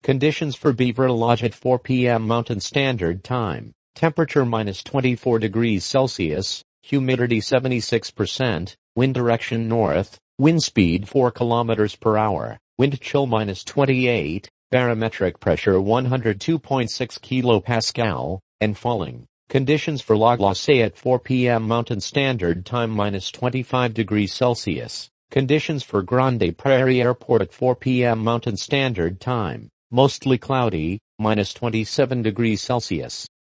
Conditions for Beaver Lodge at 4 p.m. Mountain Standard Time. Temperature minus 24 degrees Celsius, humidity 76%, wind direction north, wind speed 4 kilometers per hour, wind chill minus 28, barometric pressure 102.6 kilopascal, and falling. Conditions for La Glace at 4 p.m. Mountain Standard Time minus 25 degrees Celsius. Conditions for Grande Prairie Airport at 4 p.m. Mountain Standard Time. Mostly cloudy, minus 27 degrees Celsius.